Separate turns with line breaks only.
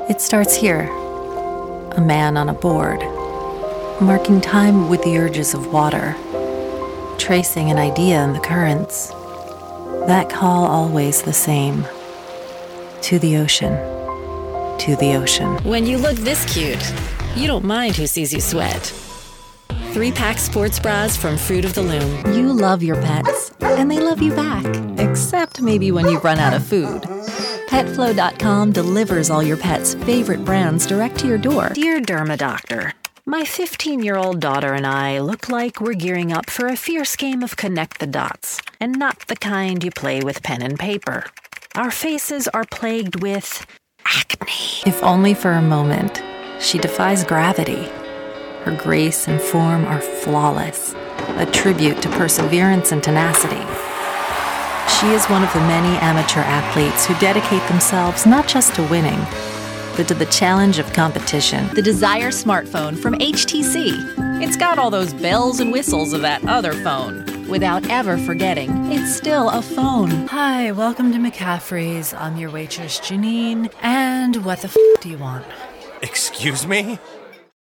It starts here. A man on a board, marking time with the urges of water, tracing an idea in the currents. That call always the same. To the ocean. To the ocean.
When you look this cute, you don't mind who sees you sweat. 3-pack sports bras from Fruit of the Loom.
You love your pets, and they love you back. Except maybe when you run out of food. PetFlow.com delivers all your pet's favorite brands direct to your door.
Dear Derma Doctor, my 15-year-old daughter and I look like we're gearing up for a fierce game of connect the dots, and not the kind you play with pen and paper. Our faces are plagued with acne.
If only for a moment, she defies gravity. Her grace and form are flawless, a tribute to perseverance and tenacity. She is one of the many amateur athletes who dedicate themselves not just to winning, but to the challenge of competition.
The Desire smartphone from HTC. It's got all those bells and whistles of that other phone, without ever forgetting it's still a phone.
Hi, welcome to McCaffrey's. I'm your waitress, Janine. And what the do you want?
Excuse me?